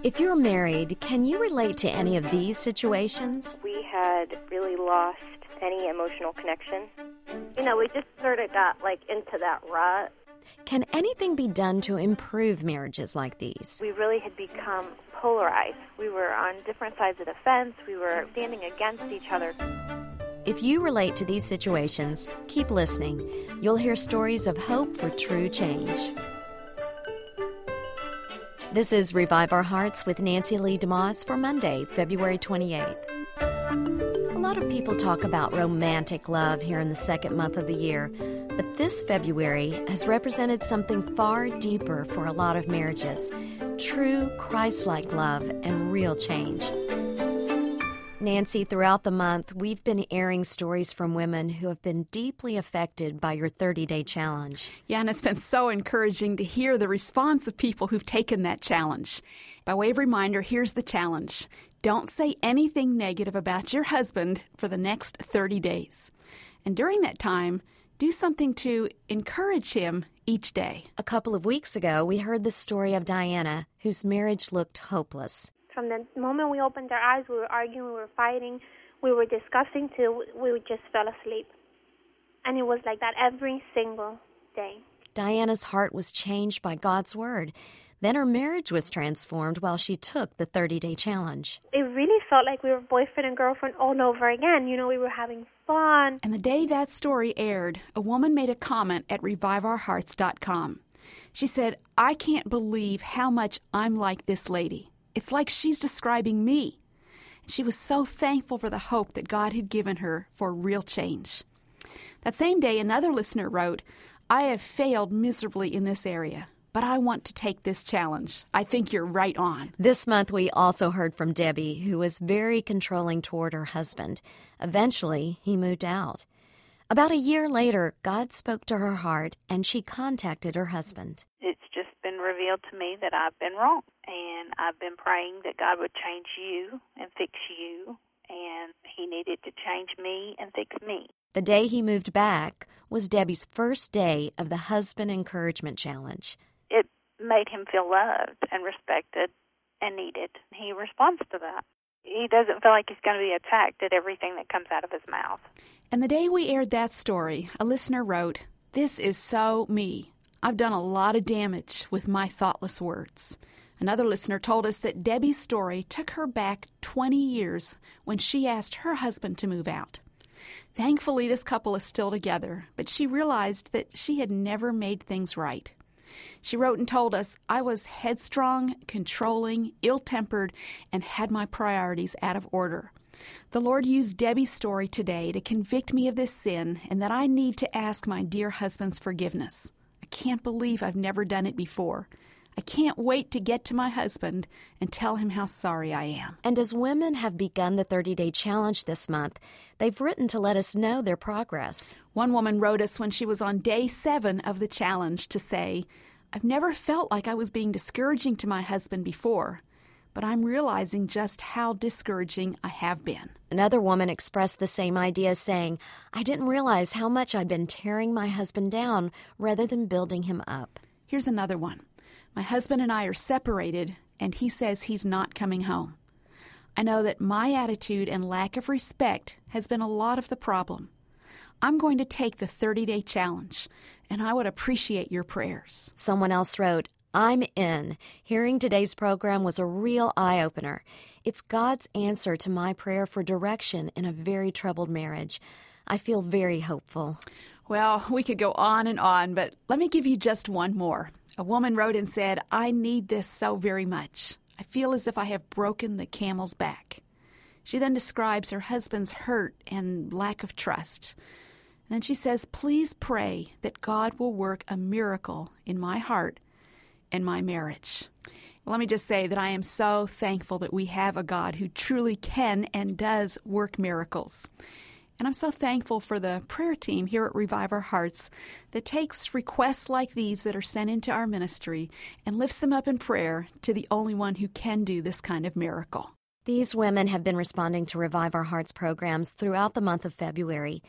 If you're married, can you relate to any of these situations? We had really lost any emotional connection. We just sort of got, into that rut. Can anything be done to improve marriages like these? We really had become polarized. We were on different sides of the fence. We were standing against each other. If you relate to these situations, keep listening. You'll hear stories of hope for true change. This is Revive Our Hearts with Nancy Lee DeMoss for Monday, February 28th. A lot of people talk about romantic love here in the second month of the year, but this February has represented something far deeper for a lot of marriages: true Christ-like love and real change. Nancy, throughout the month, we've been airing stories from women who have been deeply affected by your 30-day challenge. Yeah, and it's been so encouraging to hear the response of people who've taken that challenge. By way of reminder, here's the challenge. Don't say anything negative about your husband for the next 30 days. And during that time, do something to encourage him each day. A couple of weeks ago, we heard the story of Diana, whose marriage looked hopeless. From the moment we opened our eyes, we were arguing, we were fighting, we were discussing till we just fell asleep. And it was like that every single day. Diana's heart was changed by God's word. Then her marriage was transformed while she took the 30-day challenge. It really felt like we were boyfriend and girlfriend all over again. We were having fun. And the day that story aired, a woman made a comment at ReviveOurHearts.com. She said, "I can't believe how much I'm like this lady. It's like she's describing me." And she was so thankful for the hope that God had given her for real change. That same day, another listener wrote, "I have failed miserably in this area, but I want to take this challenge. I think you're right on." This month, we also heard from Debbie, who was very controlling toward her husband. Eventually, he moved out. About a year later, God spoke to her heart, and she contacted her husband. It's just been revealed to me that I've been wrong, and I've been praying that God would change you and fix you, and he needed to change me and fix me. The day he moved back was Debbie's first day of the Husband Encouragement Challenge. It made him feel loved and respected and needed. He responds to that. He doesn't feel like he's going to be attacked at everything that comes out of his mouth. And the day we aired that story, a listener wrote, "This is so me. I've done a lot of damage with my thoughtless words." Another listener told us that Debbie's story took her back 20 years when she asked her husband to move out. Thankfully, this couple is still together, but she realized that she had never made things right. She wrote and told us, "I was headstrong, controlling, ill-tempered, and had my priorities out of order. The Lord used Debbie's story today to convict me of this sin and that I need to ask my dear husband's forgiveness. I can't believe I've never done it before. I can't wait to get to my husband and tell him how sorry I am." And as women have begun the 30-day challenge this month, they've written to let us know their progress. One woman wrote us when she was on day 7 of the challenge to say, "I've never felt like I was being discouraging to my husband before, but I'm realizing just how discouraging I have been." Another woman expressed the same idea, saying, "I didn't realize how much I'd been tearing my husband down rather than building him up." Here's another one. "My husband and I are separated, and he says he's not coming home. I know that my attitude and lack of respect has been a lot of the problem. I'm going to take the 30-day challenge, and I would appreciate your prayers." Someone else wrote, "I'm in. Hearing today's program was a real eye-opener. It's God's answer to my prayer for direction in a very troubled marriage. I feel very hopeful." Well, we could go on, but let me give you just one more. A woman wrote and said, "I need this so very much. I feel as if I have broken the camel's back." She then describes her husband's hurt and lack of trust. And then she says, "Please pray that God will work a miracle in my heart and my marriage." Let me just say that I am so thankful that we have a God who truly can and does work miracles. And I'm so thankful for the prayer team here at Revive Our Hearts that takes requests like these that are sent into our ministry and lifts them up in prayer to the only one who can do this kind of miracle. These women have been responding to Revive Our Hearts programs throughout the month of February.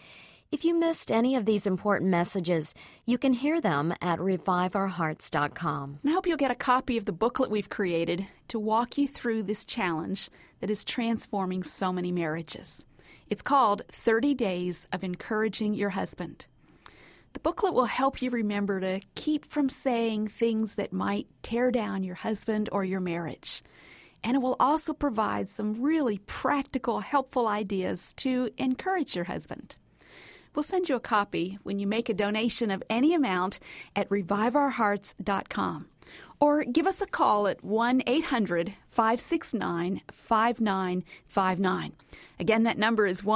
If you missed any of these important messages, you can hear them at reviveourhearts.com. And I hope you'll get a copy of the booklet we've created to walk you through this challenge that is transforming so many marriages. It's called 30 Days of Encouraging Your Husband. The booklet will help you remember to keep from saying things that might tear down your husband or your marriage. And it will also provide some really practical, helpful ideas to encourage your husband. We'll send you a copy when you make a donation of any amount at reviveourhearts.com. Or give us a call at 1-800-569-5959. Again, that number is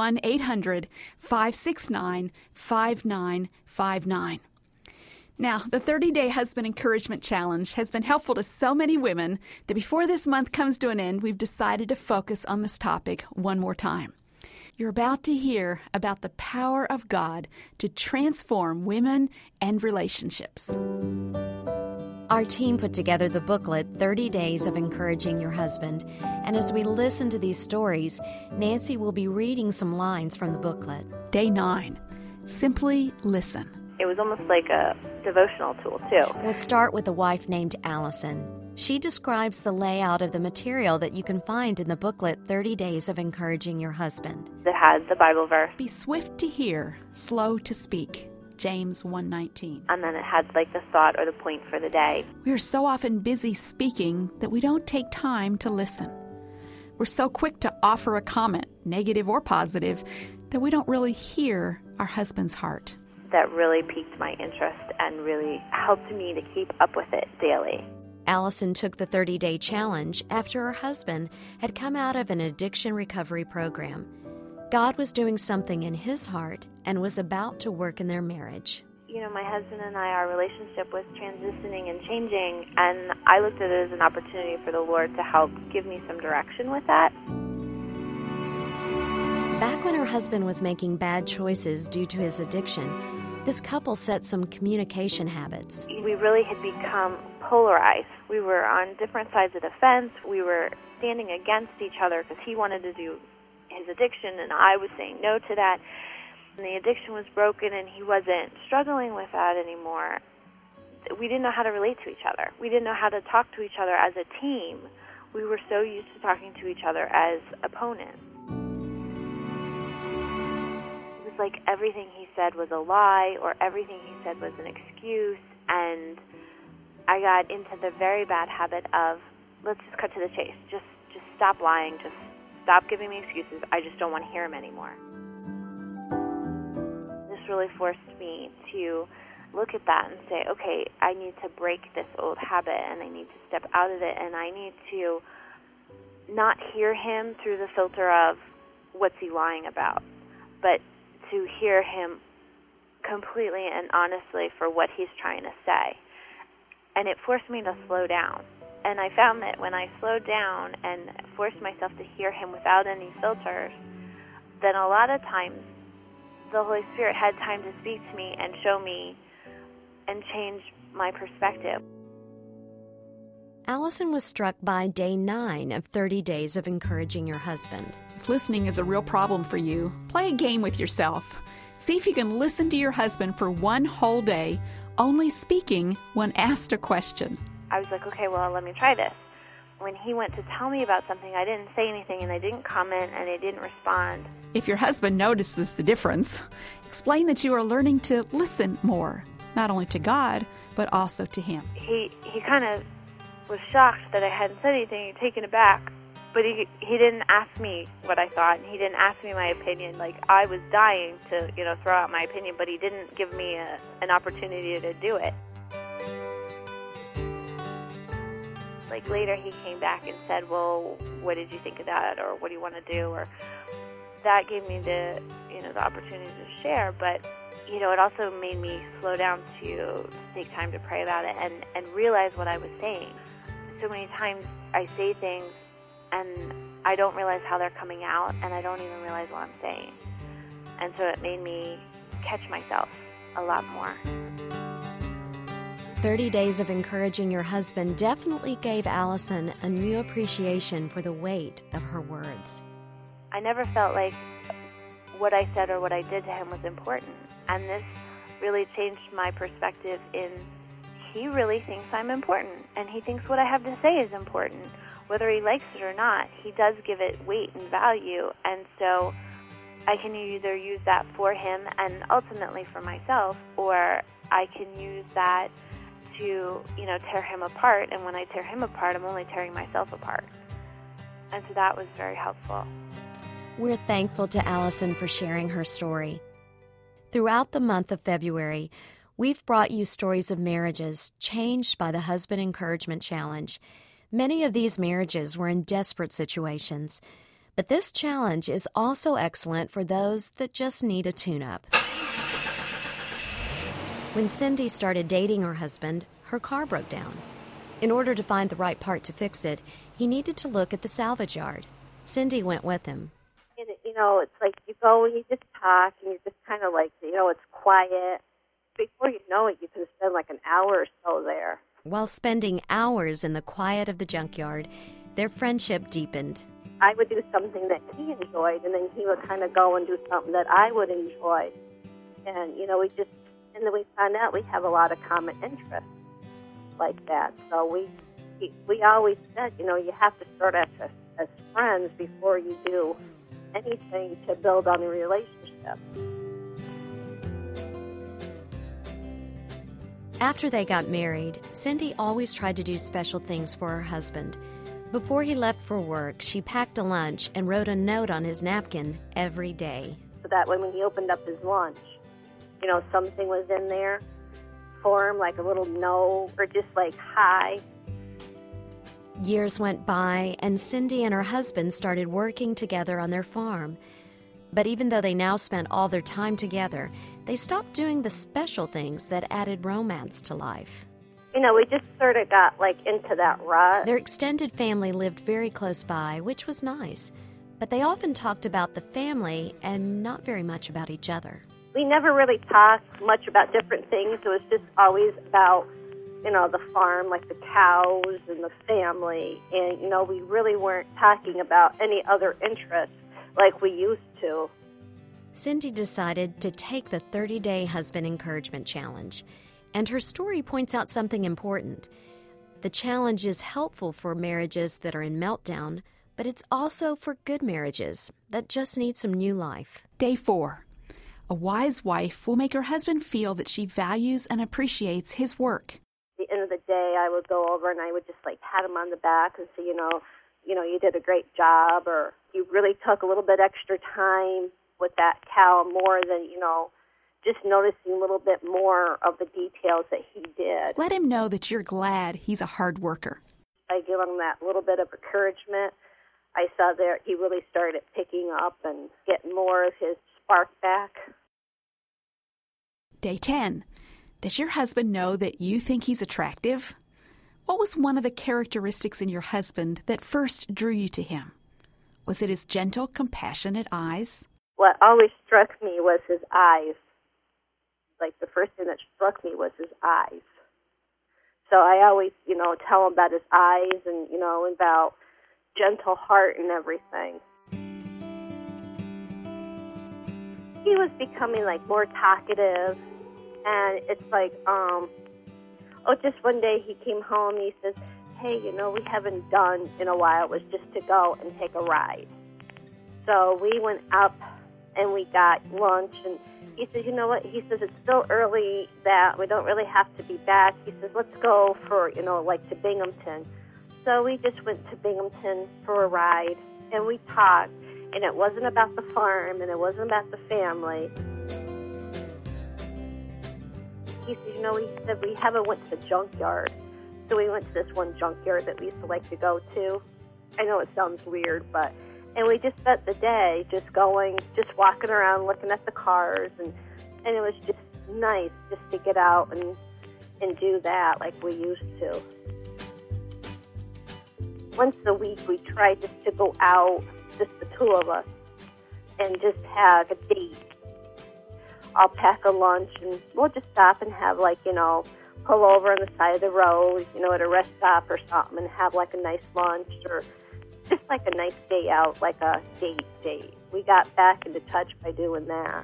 1-800-569-5959. Now, the 30-Day Husband Encouragement Challenge has been helpful to so many women that before this month comes to an end, we've decided to focus on this topic one more time. You're about to hear about the power of God to transform women and relationships. Our team put together the booklet, 30 Days of Encouraging Your Husband, and as we listen to these stories, Nancy will be reading some lines from the booklet. Day 9, Simply Listen. It was almost like a devotional tool, too. We'll start with a wife named Allison. She describes the layout of the material that you can find in the booklet, 30 Days of Encouraging Your Husband. It has the Bible verse. Be swift to hear, slow to speak. James 1:19. And then it had like the thought or the point for the day. We are so often busy speaking that we don't take time to listen. We're so quick to offer a comment, negative or positive, that we don't really hear our husband's heart. That really piqued my interest and really helped me to keep up with it daily. Allison took the 30-day challenge after her husband had come out of an addiction recovery program. God was doing something in his heart and was about to work in their marriage. You know, my husband and I, our relationship was transitioning and changing, and I looked at it as an opportunity for the Lord to help give me some direction with that. Back when her husband was making bad choices due to his addiction, this couple set some communication habits. We really had become polarized. We were on different sides of the fence. We were standing against each other because he wanted to do his addiction, and I was saying no to that. And the addiction was broken, and he wasn't struggling with that anymore. We didn't know how to relate to each other. We didn't know how to talk to each other as a team. We were so used to talking to each other as opponents. It was like everything he said was a lie, or everything he said was an excuse, and I got into the very bad habit of, let's just cut to the chase. Just stop lying. Just stop giving me excuses. I just don't want to hear him anymore. This really forced me to look at that and say, okay, I need to break this old habit, and I need to step out of it, and I need to not hear him through the filter of what's he lying about, but to hear him completely and honestly for what he's trying to say. And it forced me to slow down. And I found that when I slowed down and forced myself to hear him without any filters, then a lot of times the Holy Spirit had time to speak to me and show me and change my perspective. Allison was struck by day 9 of 30 Days of Encouraging Your Husband. If listening is a real problem for you, play a game with yourself. See if you can listen to your husband for one whole day, only speaking when asked a question. I was like, okay, well, let me try this. When he went to tell me about something, I didn't say anything, and I didn't comment, and I didn't respond. If your husband notices the difference, explain that you are learning to listen more, not only to God, but also to him. He kind of was shocked that I hadn't said anything, taken aback, but he didn't ask me what I thought, and he didn't ask me my opinion. Like, I was dying to, throw out my opinion, but he didn't give me an opportunity to do it. Like, later he came back and said, well, what did you think of that, or what do you want to do, or that gave me the opportunity to share, but, it also made me slow down to take time to pray about it and realize what I was saying. So many times I say things and I don't realize how they're coming out, and I don't even realize what I'm saying. And so it made me catch myself a lot more. 30 Days of Encouraging Your Husband definitely gave Allison a new appreciation for the weight of her words. I never felt like what I said or what I did to him was important. And this really changed my perspective in he really thinks I'm important, and he thinks what I have to say is important. Whether he likes it or not, he does give it weight and value, and so I can either use that for him and ultimately for myself, or I can use that to, tear him apart, and when I tear him apart, I'm only tearing myself apart. And so that was very helpful. We're thankful to Allison for sharing her story. Throughout the month of February, we've brought you stories of marriages changed by the Husband Encouragement Challenge. Many of these marriages were in desperate situations, but this challenge is also excellent for those that just need a tune-up. When Cindy started dating her husband, her car broke down. In order to find the right part to fix it, he needed to look at the salvage yard. Cindy went with him. It's like you go and you just talk and you're just kind of like, it's quiet. Before you know it, you can spend like an hour or so there. While spending hours in the quiet of the junkyard, their friendship deepened. I would do something that he enjoyed, and then he would kind of go and do something that I would enjoy. And, and then we found out we have a lot of common interests like that. So we always said, you have to start as friends before you do anything to build on a relationship. After they got married, Cindy always tried to do special things for her husband. Before he left for work, she packed a lunch and wrote a note on his napkin every day. So that way when he opened up his lunch, something was in there for him, like a little note or just like hi. Years went by, and Cindy and her husband started working together on their farm. But even though they now spent all their time together, they stopped doing the special things that added romance to life. We just sort of got into that rut. Their extended family lived very close by, which was nice. But they often talked about the family and not very much about each other. We never really talked much about different things. It was just always about the farm, like the cows and the family. And, we really weren't talking about any other interests like we used to. Cindy decided to take the 30-day Husband Encouragement Challenge. And her story points out something important. The challenge is helpful for marriages that are in meltdown, but it's also for good marriages that just need some new life. Day 4. A wise wife will make her husband feel that she values and appreciates his work. At the end of the day, I would go over and I would just pat him on the back and say, you did a great job, or you really took a little bit extra time with that cow, more than, just noticing a little bit more of the details that he did. Let him know that you're glad he's a hard worker. I give him that little bit of encouragement. I saw there he really started picking up and getting more of his spark back. Day 10. Does your husband know that you think he's attractive? What was one of the characteristics in your husband that first drew you to him? Was it his gentle, compassionate eyes? What always struck me was his eyes. The first thing that struck me was his eyes. So I always, tell him about his eyes and, about gentle heart and everything. He was becoming, more talkative. And it's just one day he came home and he says, hey, we haven't done in a while. It was just to go and take a ride. So we went up and we got lunch, and he says, you know what? He says, it's still early that we don't really have to be back. He says, let's go for, to Binghamton. So we just went to Binghamton for a ride, and we talked, and it wasn't about the farm, and it wasn't about the family. He said, he said, we haven't went to the junkyard. So we went to this one junkyard that we used to like to go to. I know it sounds weird, and we just spent the day just walking around, looking at the cars, and it was just nice just to get out and do that like we used to. Once a week we try just to go out, just the two of us, and just have a date. I'll pack a lunch, and we'll just stop and have, pull over on the side of the road, at a rest stop or something, and have, a nice lunch, or just, a nice day out, a date. we got back into touch by doing that.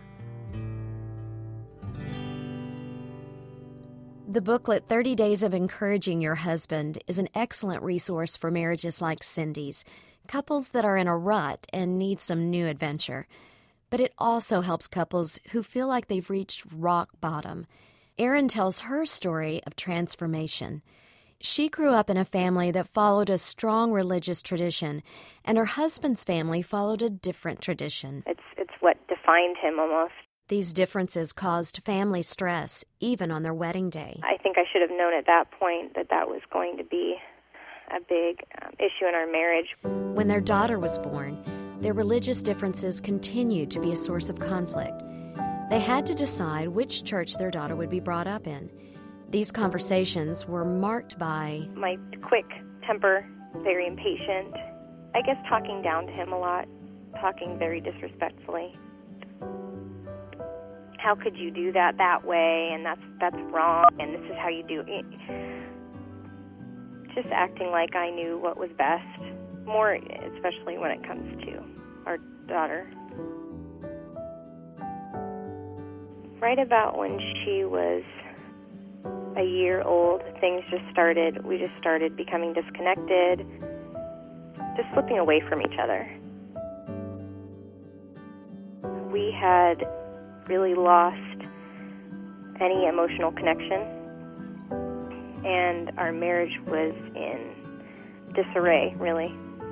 The booklet 30 Days of Encouraging Your Husband is an excellent resource for marriages like Cindy's, couples that are in a rut and need some new adventure. But it also helps couples who feel like they've reached rock bottom. Erin tells her story of transformation. She grew up in a family that followed a strong religious tradition, and her husband's family followed a different tradition. It's what defined him almost. These differences caused family stress, even on their wedding day. I think I should have known at that point that that was going to be a big issue in our marriage. When their daughter was born, their religious differences continued to be a source of conflict. They had to decide which church their daughter would be brought up in. These conversations were marked by my quick temper, very impatient, I guess talking down to him a lot, talking very disrespectfully. How could you do that way, and that's wrong, and this is how you do it. Just acting like I knew what was best, more especially when it comes to our daughter. Right about when she was a year old, we just started becoming disconnected, just slipping away from each other. We had really lost any emotional connection, and our marriage was in disarray, really.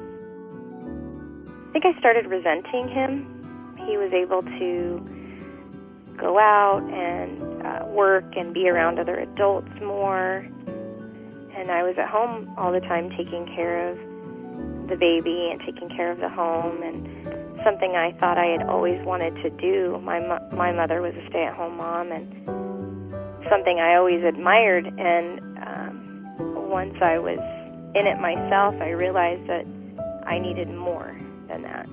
I think I started resenting him. He was able to go out and work and be around other adults more, and I was at home all the time taking care of the baby and taking care of the home, and something I thought I had always wanted to do. My mother was a stay-at-home mom, and something I always admired, and once I was in it myself, I realized that I needed more than that.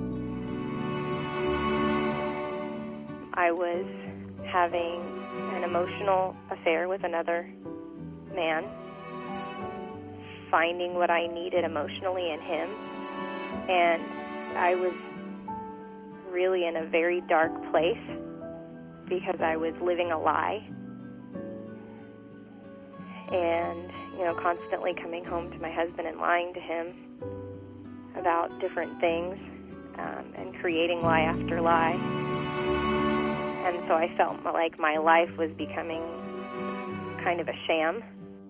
I was having an emotional affair with another man, finding what I needed emotionally in him, and I was really in a very dark place because I was living a lie and, constantly coming home to my husband and lying to him about different things and creating lie after lie. And so I felt like my life was becoming kind of a sham.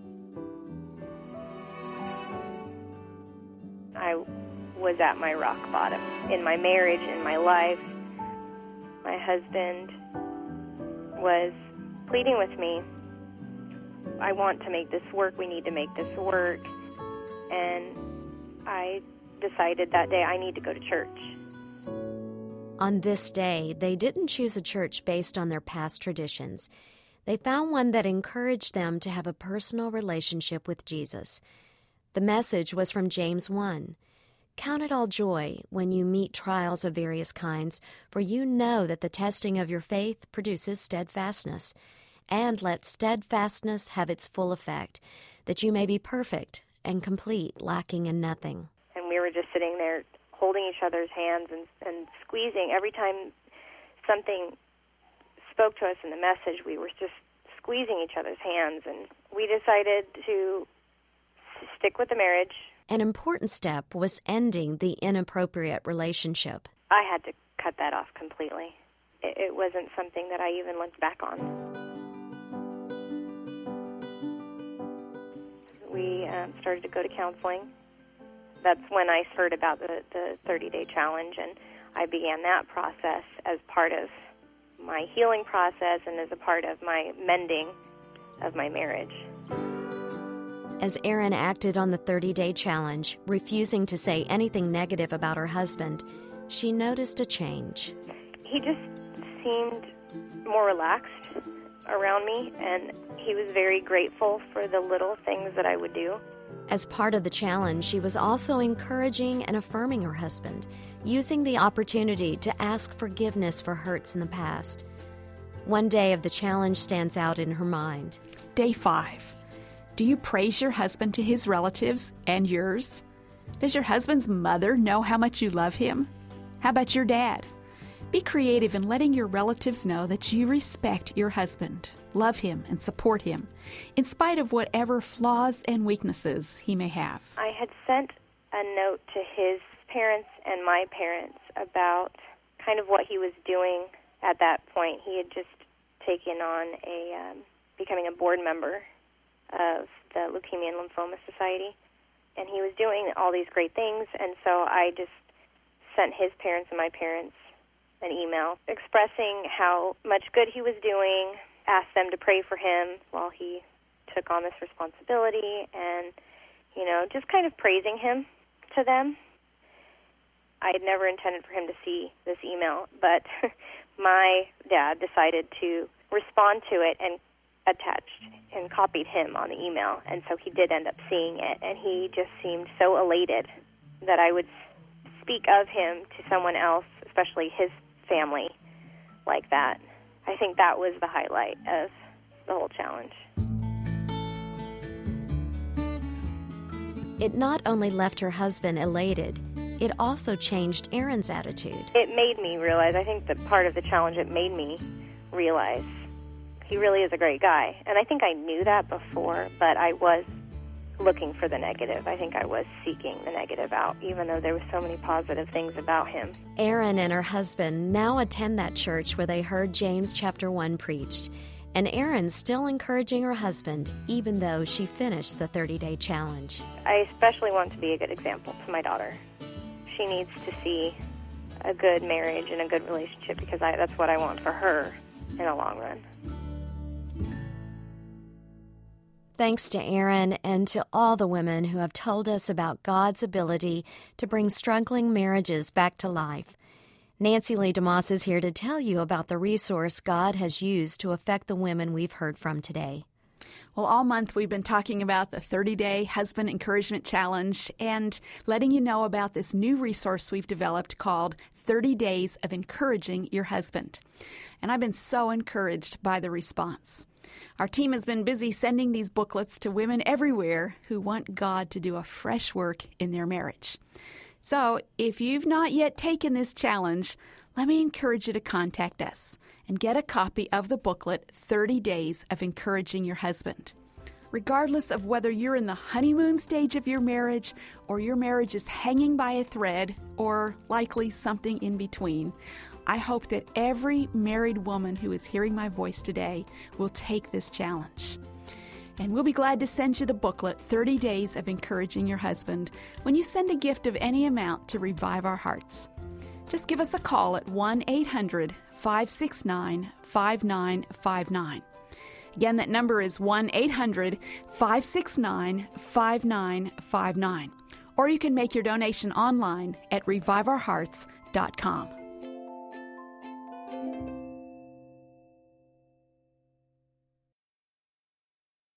I was at my rock bottom. In my marriage, in my life, my husband was pleading with me, I want to make this work, we need to make this work. And I decided that day I need to go to church. On this day, they didn't choose a church based on their past traditions. They found one that encouraged them to have a personal relationship with Jesus. The message was from James 1. Count it all joy when you meet trials of various kinds, for you know that the testing of your faith produces steadfastness. And let steadfastness have its full effect, that you may be perfect and complete, lacking in nothing. And we were just sitting there holding each other's hands and squeezing. Every time something spoke to us in the message, we were just squeezing each other's hands. And we decided to stick with the marriage. An important step was ending the inappropriate relationship. I had to cut that off completely. It wasn't something that I even looked back on. We started to go to counseling. That's when I heard about the 30-day challenge, and I began that process as part of my healing process and as a part of my mending of my marriage. As Erin acted on the 30-day challenge, refusing to say anything negative about her husband, she noticed a change. He just seemed more relaxed around me, and he was very grateful for the little things that I would do. As part of the challenge, she was also encouraging and affirming her husband, using the opportunity to ask forgiveness for hurts in the past. One day of the challenge stands out in her mind. Day 5. Do you praise your husband to his relatives and yours? Does your husband's mother know how much you love him? How about your dad? Be creative in letting your relatives know that you respect your husband, love him, and support him, in spite of whatever flaws and weaknesses he may have. I had sent a note to his parents and my parents about kind of what he was doing at that point. He had just taken on becoming a board member of the Leukemia and Lymphoma Society, and he was doing all these great things, and so I just sent his parents and my parents an email expressing how much good he was doing, asked them to pray for him while he took on this responsibility, and, just kind of praising him to them. I had never intended for him to see this email, but my dad decided to respond to it and attached and copied him on the email, and so he did end up seeing it, and he just seemed so elated that I would speak of him to someone else, especially his family, like that. I think that was the highlight of the whole challenge. It not only left her husband elated, it also changed Erin's attitude. It made me realize, I think that part of the challenge, it made me realize he really is a great guy. And I think I knew that before, but I was looking for the negative. I think I was seeking the negative out, even though there were so many positive things about him. Erin and her husband now attend that church where they heard James chapter 1 preached, and Erin's still encouraging her husband, even though she finished the 30-day challenge. I especially want to be a good example to my daughter. She needs to see a good marriage and a good relationship because that's what I want for her in the long run. Thanks to Erin and to all the women who have told us about God's ability to bring struggling marriages back to life. Nancy Lee DeMoss is here to tell you about the resource God has used to affect the women we've heard from today. Well, all month we've been talking about the 30-Day Husband Encouragement Challenge and letting you know about this new resource we've developed called 30 Days of Encouraging Your Husband. And I've been so encouraged by the response. Our team has been busy sending these booklets to women everywhere who want God to do a fresh work in their marriage. So if you've not yet taken this challenge, let me encourage you to contact us and get a copy of the booklet, 30 Days of Encouraging Your Husband. Regardless of whether you're in the honeymoon stage of your marriage or your marriage is hanging by a thread or likely something in between, I hope that every married woman who is hearing my voice today will take this challenge. And we'll be glad to send you the booklet, 30 Days of Encouraging Your Husband, when you send a gift of any amount to Revive Our Hearts. Just give us a call at 1-800-569-5959. Again, that number is 1-800-569-5959. Or you can make your donation online at reviveourhearts.com.